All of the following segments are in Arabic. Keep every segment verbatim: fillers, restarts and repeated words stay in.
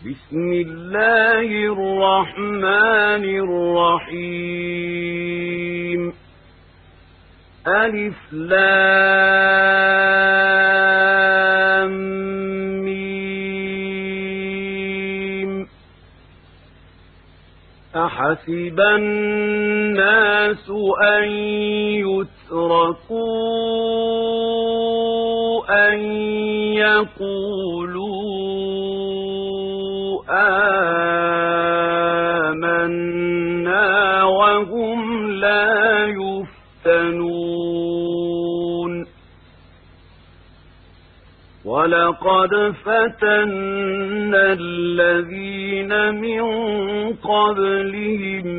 بسم الله الرحمن الرحيم ألف لام ميم أحسب الناس أن يتركوا أن يقولوا آمنا وهم لا يفتنون ولقد فتنا الذين من قبلهم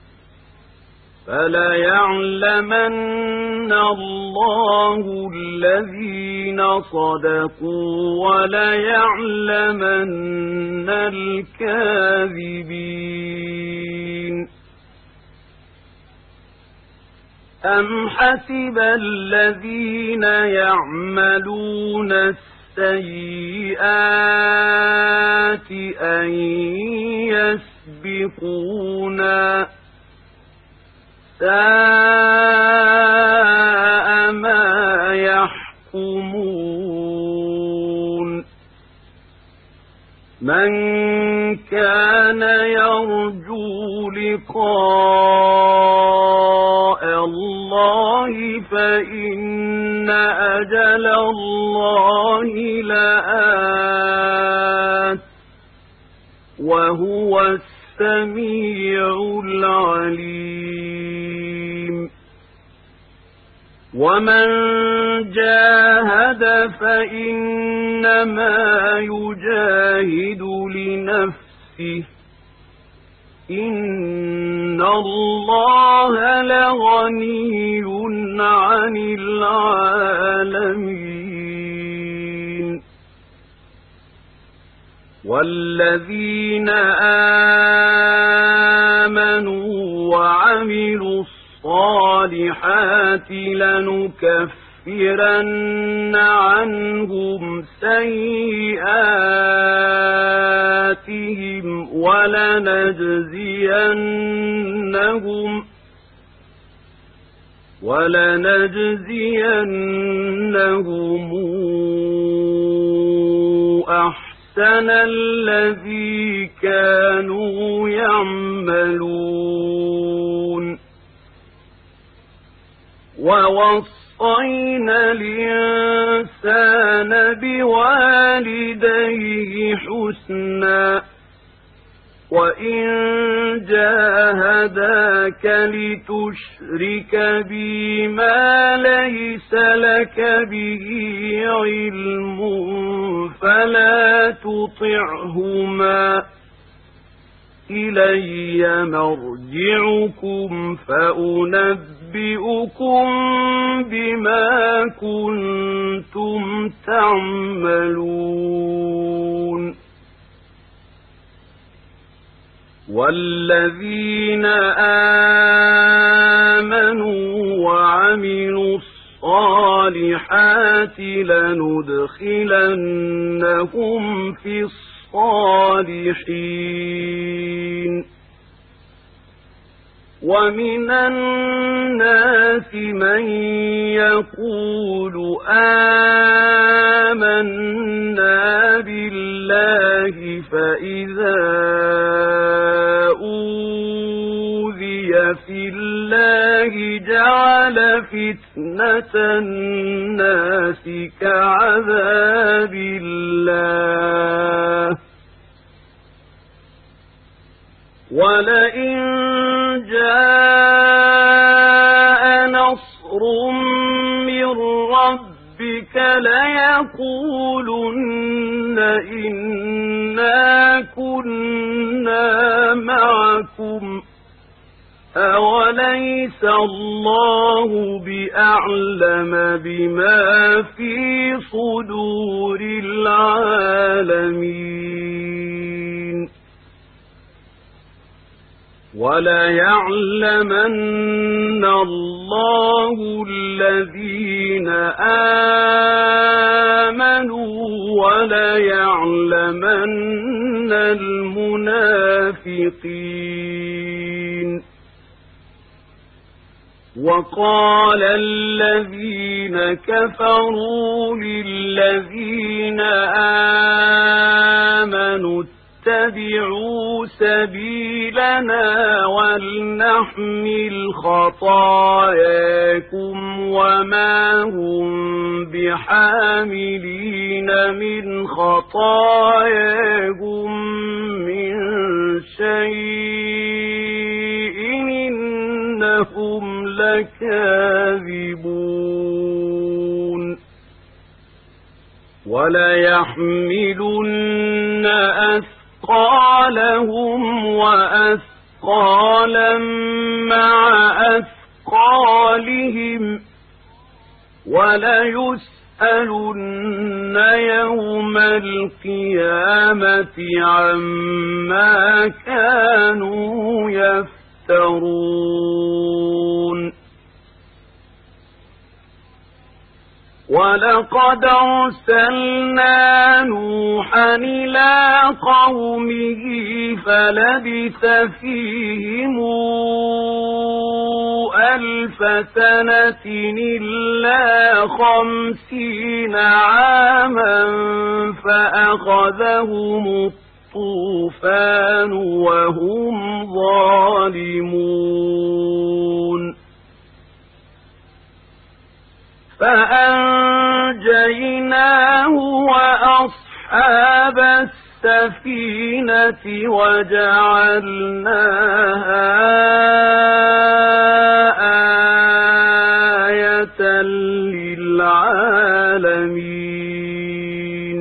فليعلمن الله الذين صدقوا وليعلمن الكاذبين أم حسب الذين يعملون السيئات أن يسبقونا ساء ما يحكمون من كان يرجو لقاء الله فإن أجل الله لآت وهو السميع العليم ومن جاهد فإنما يجاهد لنفسه إن الله لغني عن العالمين والذين آمنوا وعملوا الصالحات لنكفرن عنهم سيئاتهم ولنجزينهم ولنجزينهم أحسن الذي كانوا يعملون ووصينا الإنسان بوالديه حسنا وإن جاهداك لتشرك بي ما ليس لك به علم فلا تطعهما إلي مرجعكم فأنبئكم بما كنتم تعملون والذين آمنوا وعملوا الصالحات لندخلنهم في الصالحين ومن الناس من يقول آمنا بالله فإذا أوذي في الله جعل فتنة الناس كعذاب الله ولئن جاء نصر من ربك ليقولن إنا كنا معكم أوليس الله بأعلم بما في صدور العالمين وَلَيَعْلَمَنَّ اللَّهُ الَّذِينَ آمَنُوا وَلَيَعْلَمَنَّ الْمُنَافِقِينَ وَقَالَ الَّذِينَ كَفَرُوا لِلَّذِينَ آمَنُوا اتَّبِعُوا سَبِيلَنَا وَلْنَحْمِلْ خَطَايَاكُمْ وَمَا هُمْ بِحَامِلِينَ مِنْ خَطَايَاهُمْ مِنْ شَيْءٍ إِنَّهُمْ لَكَاذِبُونَ وَلَيَحْمِلُنَّ أَثْقَالَهُمْ وَأَثْقَالًا مَعَ أَثْقَالِهِمْ وَلَيُسْأَلُنَّ يَوْمَ الْقِيَامَةِ عَمَّا كَانُوا يَفْتَرُونَ وَلَقَدْ أَرْسَلْنَا نُوحًا إِلَىٰ قَوْمِهِ فَلَبِثَ فِيهِمْ أَلْفَ سَنَةٍ إِلَّا خَمْسِينَ عَامًا فَأَخَذَهُمُ الطُّوفَانُ وَهُمْ ظَالِمُونَ فَأَنجَيْنَاهُ وَأَصْحَابَ السَّفِينَةِ وَجَعَلْنَاهَا آيَةً لِّلْعَالَمِينَ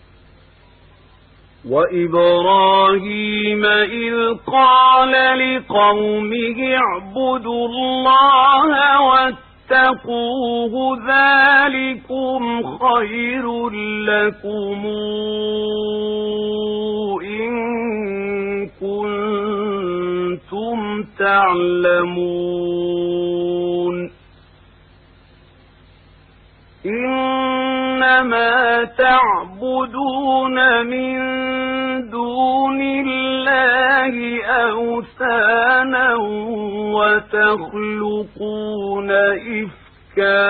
وَإِبْرَاهِيمَ إِذْ قَالَ لِقَوْمِهِ اعْبُدُوا اللَّهَ وَاتَّقُوهُ ذَلِكُمْ خَيْرٌ لَكُمْ إِن كُنتُمْ تَعْلَمُونَ إِنَّمَا تَعْبُدُونَ مِن دُونِ اللَّهِ أَوْثَانًا وَتَخْلُقُونَ إِفْكًا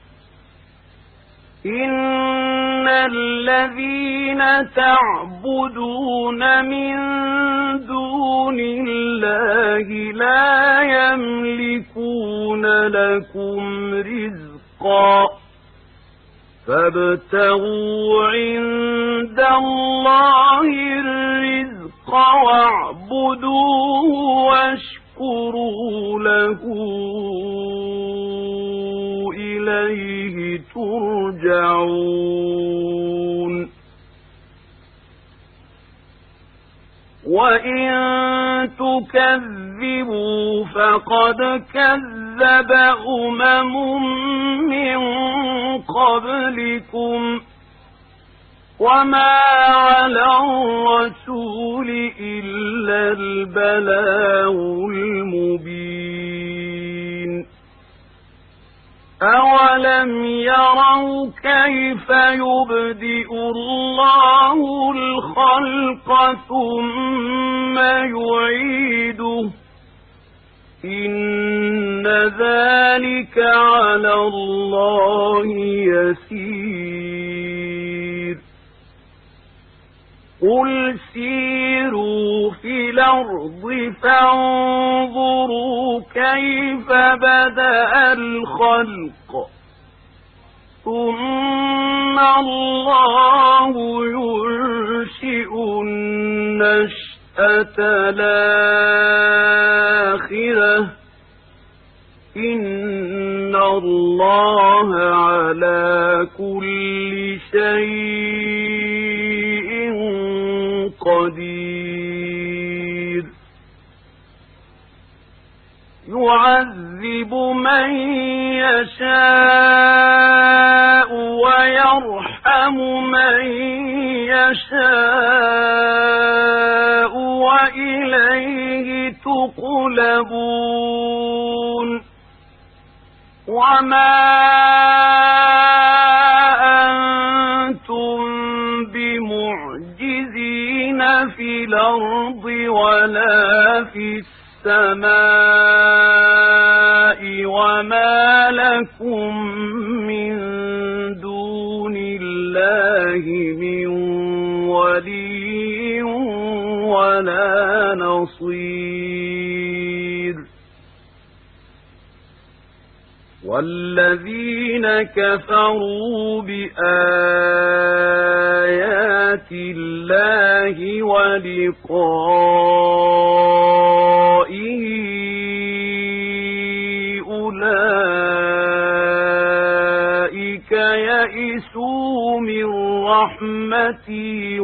إِنَّ الَّذِينَ تَعْبُدُونَ مِن دُونِ اللَّهِ لَا يَمْلِكُونَ لَكُمْ رِزْقًا فَابْتَغُوا عِندَ اللَّهِ الرِّزْقَ وَاعْبُدُوهُ وَاشْكُرُوا لَهُ إِلَيْهِ تُرْجَعُونَ وَإِن تُكَذِّبُوا فَقَدْ كَذَّبَ أُمَمٌ مِّن قَبْلِكُمْ وَمَا عَلَى الرَّسُولِ إِلَّا الْبَلَاغُ الْمُبِينُ أَوَلَمْ يَرَوْا كَيْفَ يُبْدِئُ اللَّهُ الْخَلْقَ ثُمَّ يُعِيدُهُ إِنَّ ذَلِكَ عَلَى اللَّهِ يَسِيرٌ قُلْ سِيرُوا فِي الْأَرْضِ فَانظُرُوا كَيْفَ بَدَأَ الْخَلْقَ ثُمَّ اللَّهُ يُنشِئُ النَّشْأَةَ الْآخِرَةَ إِنَّ اللَّهَ عَلَى كُلِّ شَيْءٍ قدير يعذب من يشاء ويرحم من يشاء وإليه تقلبون وما أنتم بمعجزين في الأرض ولا في السماء وما لكم من دون الله من ولي ولا نصير والذين كفروا بآيات الله ولقائه أولئك يئسوا من رحمتي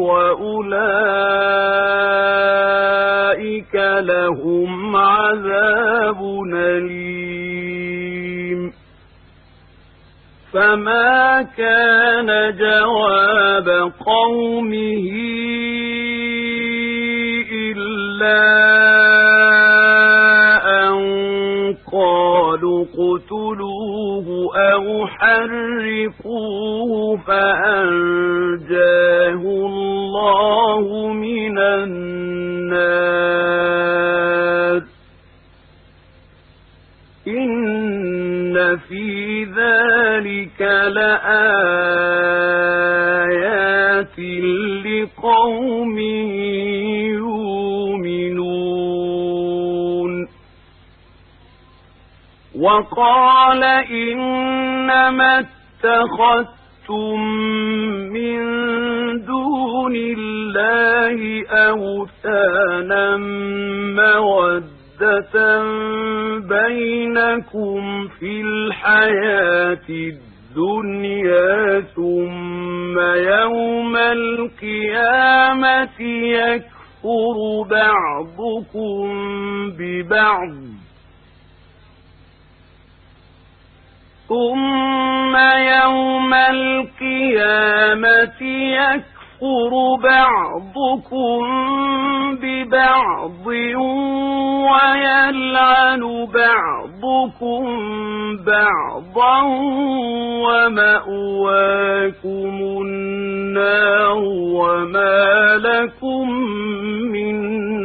وأولئك لهم عذاب أليم فما كان جواب قومه إلا أن قالوا اقتلوه أو حرقوه فأنجاه الله من النار إن في ذلك لآيات لقوم يؤمنون وقال إنما اتخذتم من دون الله أوثانا مودة بينكم في الحياة الدنيا ثم يوم القيامة يكفر بعضكم ببعض ثم يوم القيامة يكفر بعضكم ببعض ويلعن بعضكم بعضا ومأواكم النار وما لكم من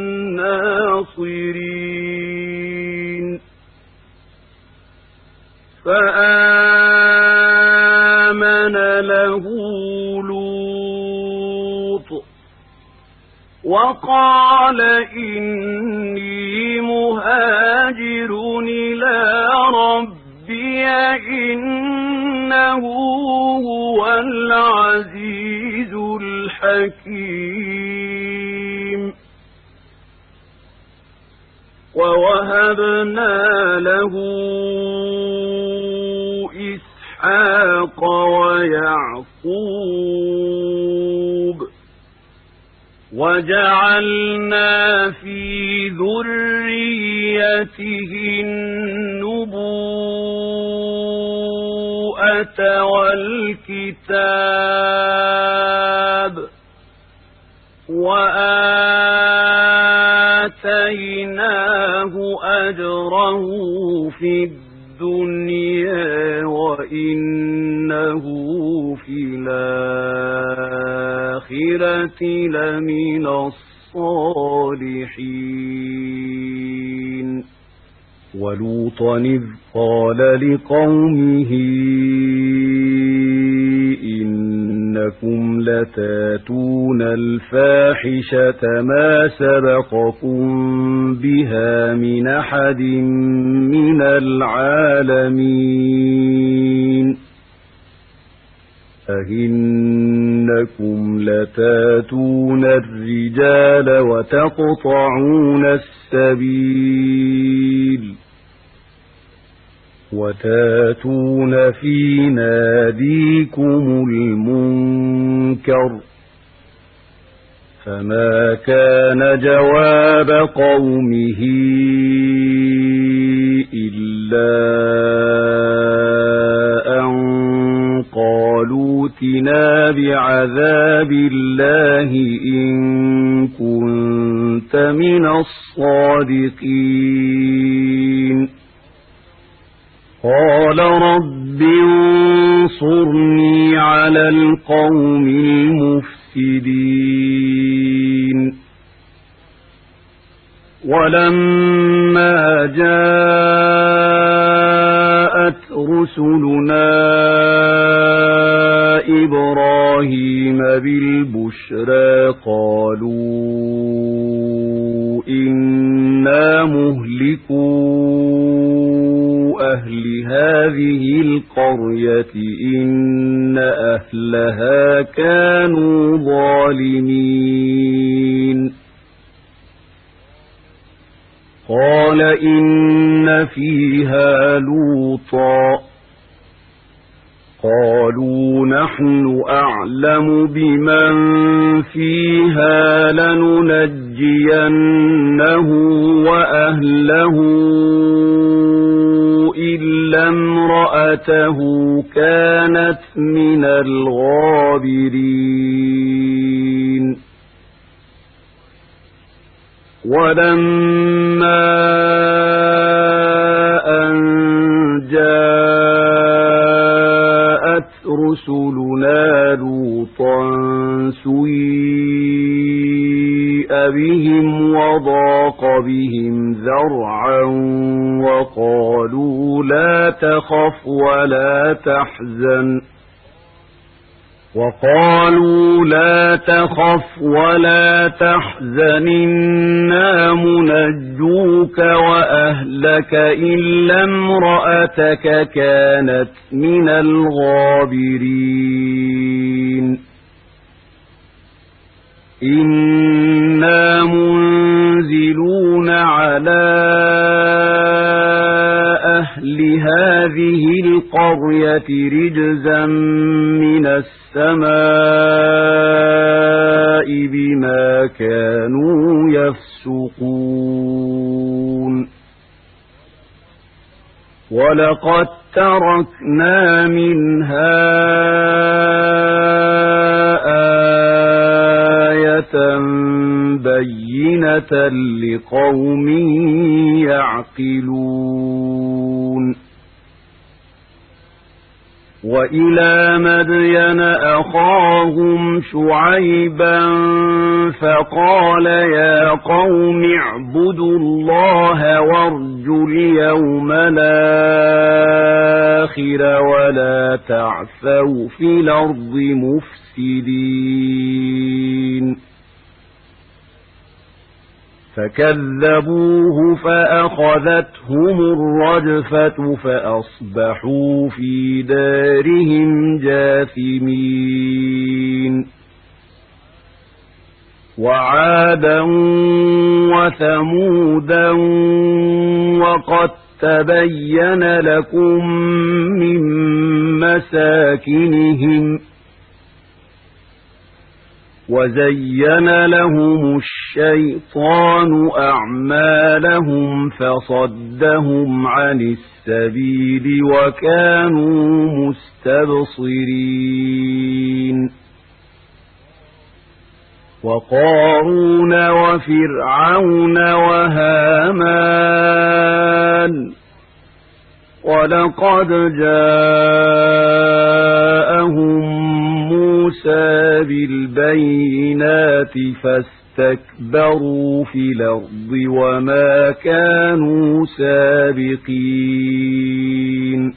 ناصرين فآمن له لوط وقال إني مهاجر إلى ربي إنه هو العزيز الحكيم ووهبنا له إسحاق ويعقوب وجعلنا في ذريته النبوءة والكتاب وآتيناه أجره في الدنيا وإنه في الآخرة لمن الصالحين ولوطا إذ قال لقومه إنكم لتاتون الفاحشة ما سبقكم بها من أحد من العالمين أئنكم لتاتون الرجال وتقطعون السبيل وتاتون في ناديكم المنكر فما كان جواب قومه إلا أن قالوا ائتنا بعذاب الله إن كنت كنت من الصادقين قال رب انصرني على القوم المفسدين ولما جاءت رسلنا إبراهيم بالبشرى قالوا إنا مهلكو أهل هذه القرية إن أهلها كانوا ظالمين قال إن فيها لوطا قالوا نحن أعلم بمن فيها لننجينه وأهله إلا امرأته كانت من الغابرين ولما أن جاءت رسلنا لوطا سيء بهم وضاق بهم ذرعا وقالوا لا تخف ولا تحزن وقالوا لا تخف ولا تحزن إنا منجوك وأهلك إلا امرأتك كانت من الغابرين إنا منزلون على أهل هذه القرية رجزا من السماء بما كانوا يفسقون ولقد تركنا منها آية بينة لقوم يعقلون وإلى مدين أخاهم شعيبا فقال يا قوم اعبدوا الله وارجوا اليوم الآخر ولا تعثوا في الأرض مفسدين فكذبوه فأخذتهم الرجفة فأصبحوا في دارهم جاثمين وعادا وثمودا وقد تبين لكم من مساكنهم وزين لهم الشيطان أعمالهم فصدهم عن السبيل وكانوا مستبصرين وقارون وفرعون وهامان ولقد جاءهم موسى بالبينات فاستكبروا في الأرض وما كانوا سابقين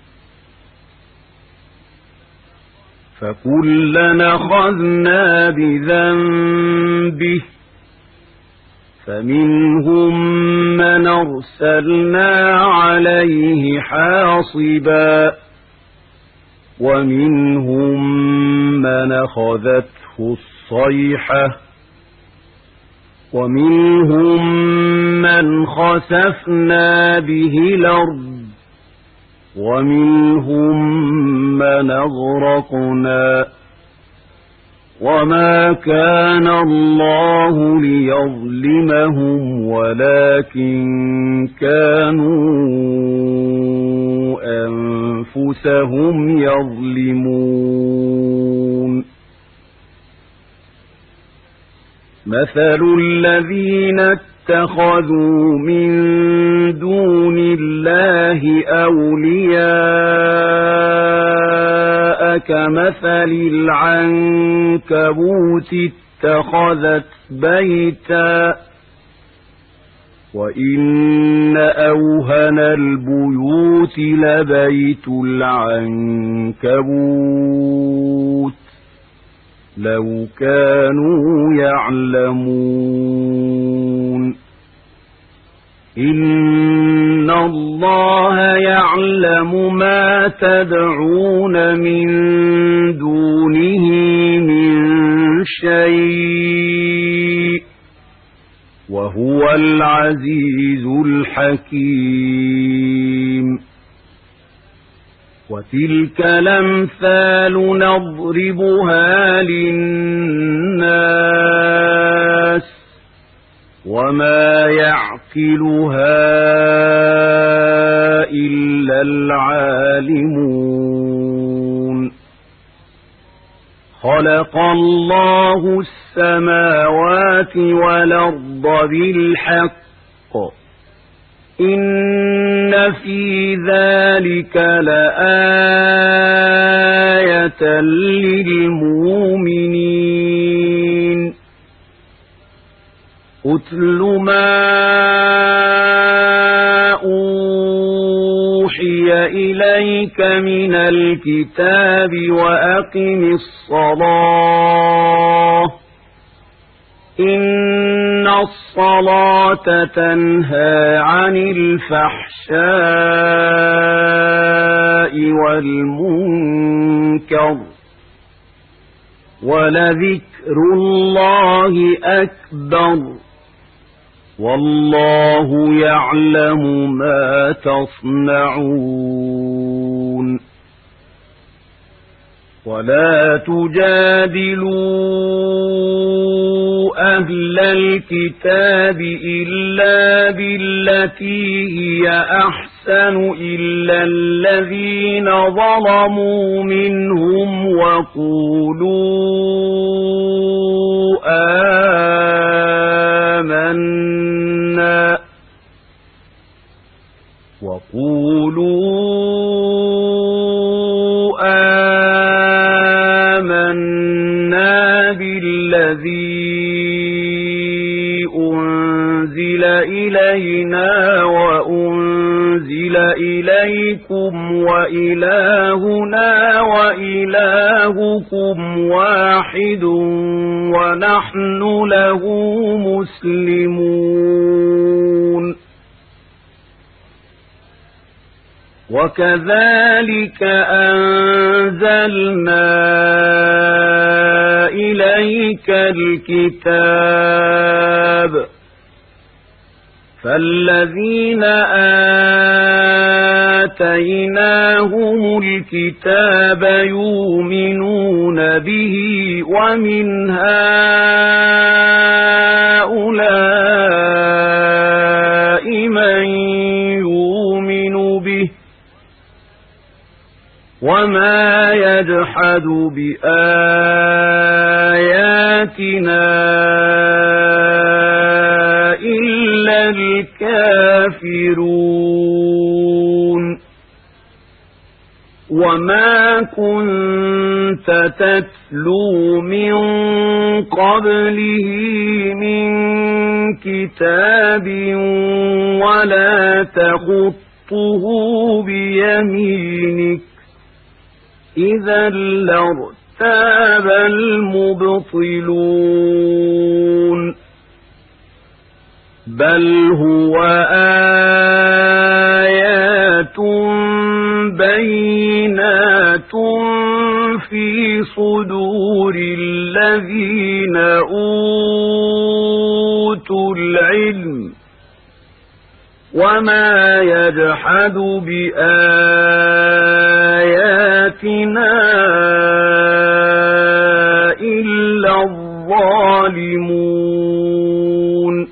فكلنا أخذنا بذنبه فمنهم من أرسلنا عليه حاصبا ومنهم من أخذته الصيحة ومنهم من خسفنا به الأرض ومنهم من أغرقنا وما كان الله ليظلمهم ولكن كانوا أنفسهم يظلمون مثل الذين اتخذوا من دون الله أولياء كمثل العنكبوت اتخذت بيتا وإن أوهن البيوت لبيت العنكبوت لو كانوا يعلمون إن الله يعلم ما تدعون من دونه من شيء وهو العزيز الحكيم وتلك الأمثال نضربها للناس وما يعقلها إلا العالمون خلق الله السماوات والأرض بالحق إن في ذلك لآية للمؤمنين أتل ما أوحي إليك من الكتاب وأقم الصلاة إن الصلاة تنهى عن الفحشاء والمنكر ولذكر الله أكبر والله يعلم ما تصنعون ولا تجادلوا أهل الكتاب إلا بالتي هي أحسن إلا الذين ظلموا منهم وقولوا آمنا وقولوا آمنا بالذي أنزل إلينا وأنزل إليكم وإلهنا وإلهكم واحد ونحن له مسلمون وكذلك أنزلنا إليك الكتاب فالذين آتيناهم الكتاب يؤمنون به ومن هؤلاء من يؤمن به وما يجحد بآياتنا إلا الكافرون وما كنت تتلو من قبله من كتاب ولا تخطه بيمينك إذا لارتاب المبطلون بل هو آيات بينات في صدور الذين أوتوا العلم وما يجحد بآياتنا إلا الظالمون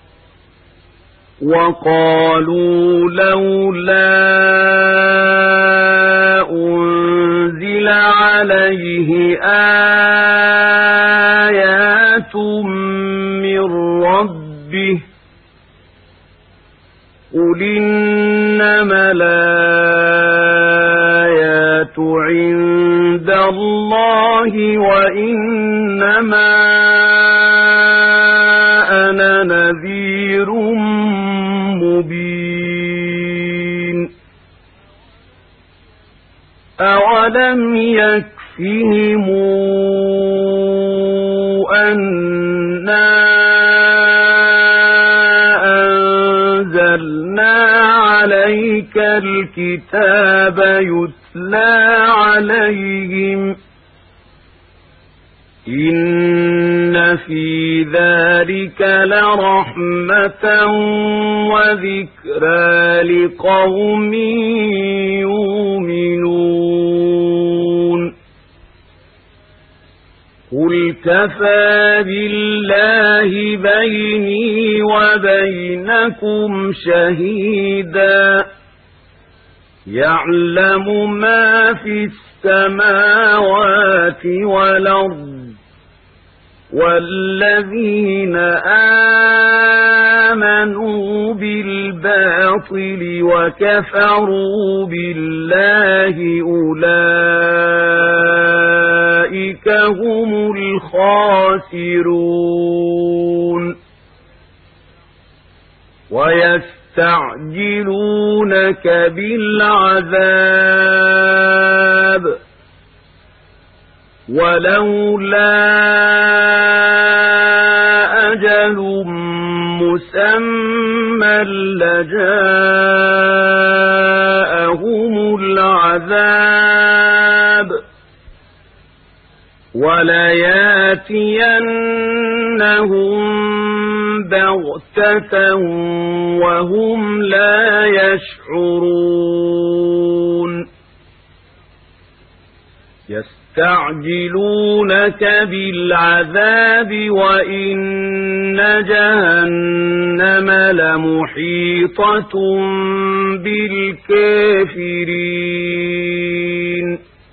وقالوا لولا أنزل عليه آيات ربه قل إنما الآيات عند الله وإنما أنا نذير مبين أولم يكفهم أنا أنزلنا عليك الكتاب يتلى عليهم إن في ذلك لرحمة وذكرى لقوم يؤمنون قل كفى بالله بيني وبينكم شهيدا يعلم ما في السماوات والأرض والذين آمنوا بالباطل وكفروا بالله أولئك هم الخاسرون ويستعجلونك بالعذاب ولولا أجل مسمى لجاءهم العذاب ولياتينهم بغتة وهم لا يشعرون يستعجلونك بالعذاب وإن جهنم لمحيطة بالكافرين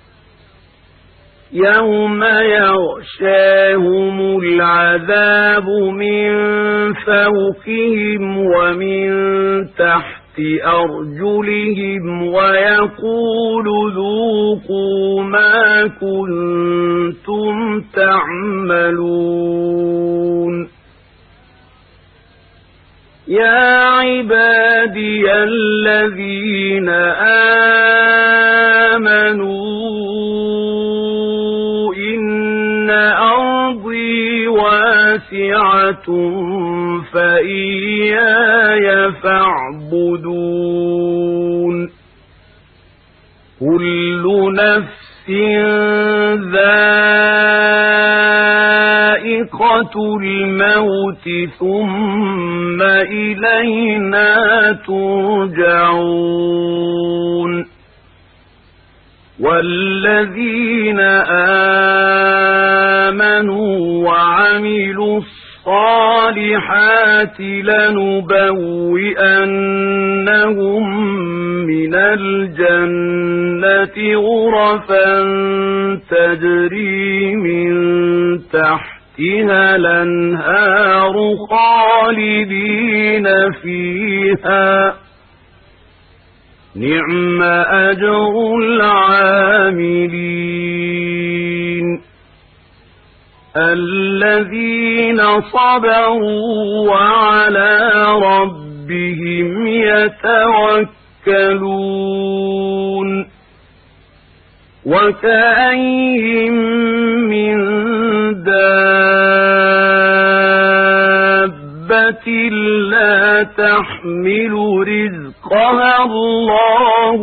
يوم يغشاهم العذاب من فوقهم ومن تحت أرجلهم ويقول ذوقوا ما كنتم تعملون يا عبادي الذين آمنوا إن أرضي واسعة فإياي فاعبدون كل نفس ذائقة الموت ثم إلينا ترجعون والذين آمنوا وعملوا الصالحات لنبوئنهم من الجنة غرفا تجري من تحتها الأنهار خالدين فيها نعم أجر العاملين الذين صبروا وعلى ربهم يتوكلون وكأين من دابة لا تحمل رزقها الله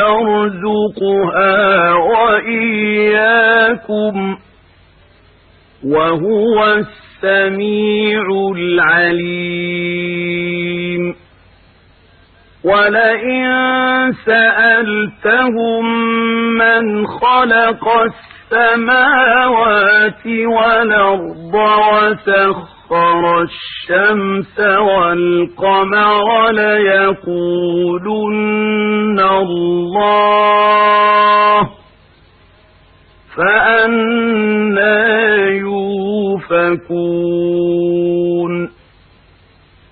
يرزقها وإياكم وهو السميع العليم ولئن سألتهم من خلق السماوات والأرض وسخر الشمس والقمر ليقولن الله فأنى يؤفكون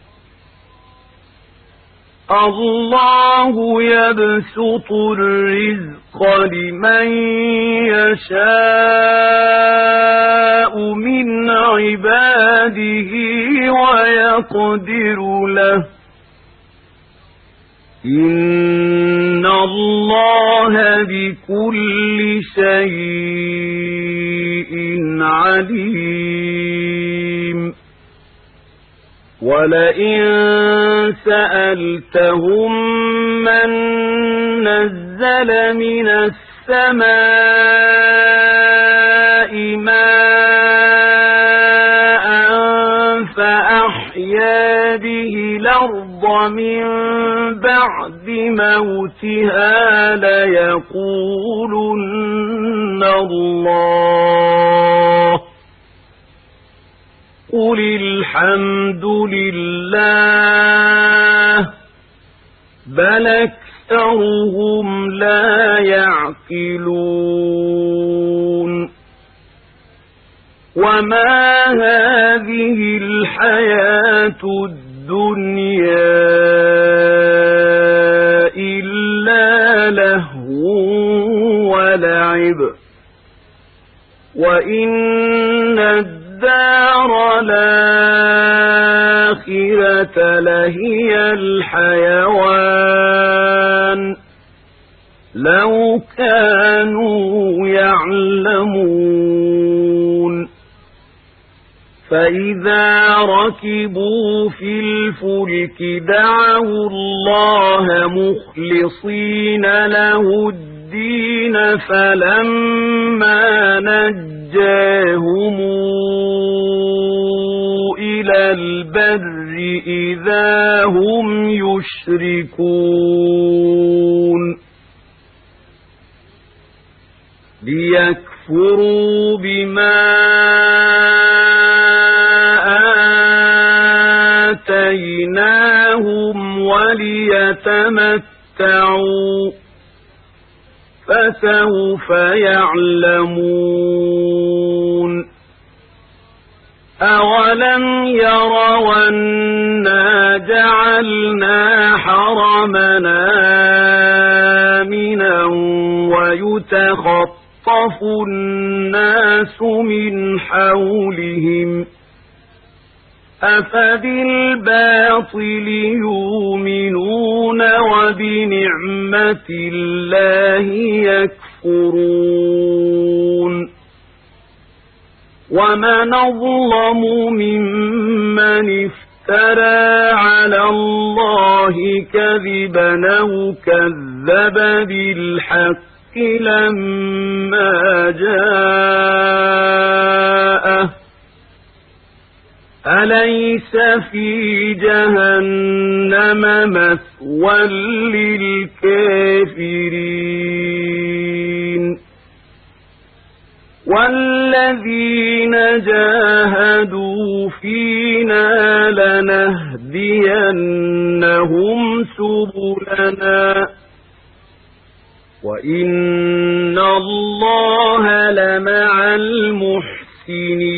الله يبسط الرزق لمن يشاء من عباده ويقدر له إن الله بكل شيء عليم ولئن سألتهم من نزل من السماء ماء فأحيا به الأرض من بعد موتها ليقولن الله قل الحمد لله بل أكثرهم لا يعقلون وما هذه الحياة الدنيا إلا لهو ولعب وإن الدار الآخرة لهي الحيوان لو كانوا يعلمون فإذا ركبوا في الفلك دعوا الله مخلصين له الدين فلما نجاهم إلى البر إذا هم يشركون ليكفروا بما آتيناهم وليتمتعوا فسوف يعلمون أولم يروا أنا جعلنا حرمنا آمنا ويتخطف الناس من حولهم أفبالباطل يؤمنون وبنعمة الله يكفرون ومن أظلم ممن افترى على الله كذبا أو كذب بالحق لما جاءه أليس في جهنم مثوى للكافرين والذين جاهدوا فينا لنهدينهم سبلنا وإن الله لمع المحسنين